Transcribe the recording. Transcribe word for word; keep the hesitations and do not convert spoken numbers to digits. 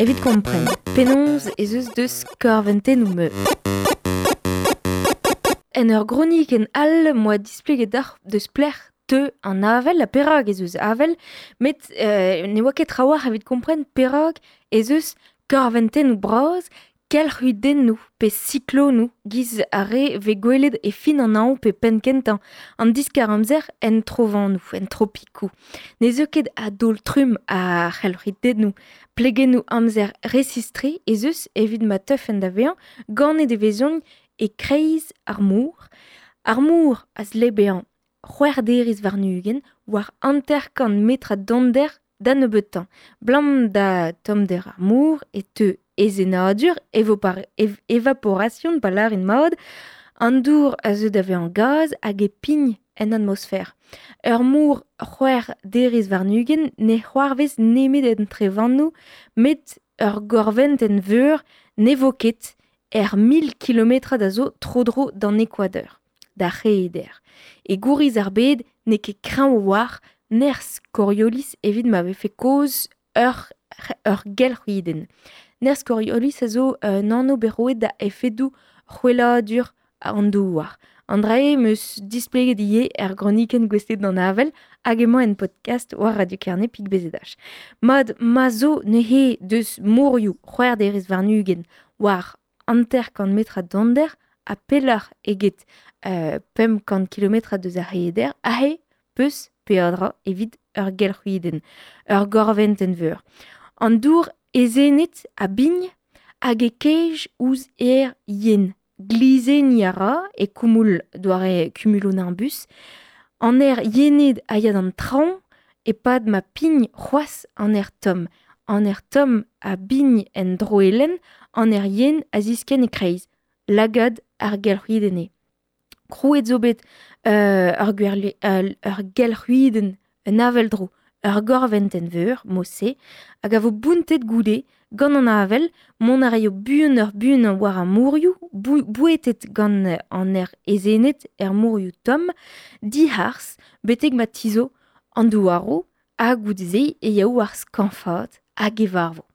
evit kompren. Penonz ez eus deus korventenn ou me. En ur gronik en all moa displeget ar deus plec'h te an avel, a perag ez eus avel, met euh, ne oa ket trawar evit kompren perag ez eus korventenn ou braz, kel c'huiden nou, pe siklo nou, giz a re ve gwelet e fin an aon pe penkentan, an diskar amzer en trovan nou, en tropikou. Ne zeu ket a dol trum a c'hel c'huiden nou, plegen nou amzer resistre, ez eus evit ma teuf en da vean, ganet e vezon e kreiz ar mour. Ar mour az lebean c'hwerderiz varnugen, war anterkan metra donder dan e beutan. Blam da tom der ar mour e te ezenadur, evopar, ev, evaporation balar in maod, an dour a zeu da vean gaz hag e pign en atmosfer. Ur mour c'hwerderiz varnugen ne c'hoarvez nemet en trevan nou, met ur gorvent en veur ne vo ket er mil kilometra da zo trodro d'an Ekwadeur, da c'heder. E gouriz ar bed ne ket kreñv war, ners Coriolis evit m'ave fe koz ur, ur gel c'huiden. Ners Coriolis a zo uh, nano beroet da efedou c'hweladur an douar. Andrae meus displeget ie er groniken gwestet d'an avel, hag emañ en podcast war Radio Kerne pig bezedach. Mad ma zo ne he deus mourioù c'hwerderiz varnugen war anterkan metra donder, a pelar eget uh, pemkant kilometra deus ar c'heder, a he peus peadra evit ur gel c'huiden, ur gorvent en veur. An dour ezenet a bign hag e keij ouz er yen. Glize niara e koumoul doare kumulo n'an bus. An er yened a yad an traoñ e pad ma pign c'hoaz an er tom. An er tom a bign en droelen, an er yen a zisken e kreiz. Lagad ar gel c'huidene. Krouet zo bet uh, ur, gwerli, uh, ur gel c'huiden un avel dro, ur gorvent en veur, mosse, hag a vo bountet goude, gant an avel, mon a raio buan ur buan an war an mourioù, bou, bouetet gant an er ezenet er mourioù tom, di hars, beteg ma tizo an douaro, hag gout ze e yaou ar skanfat hag e varvo.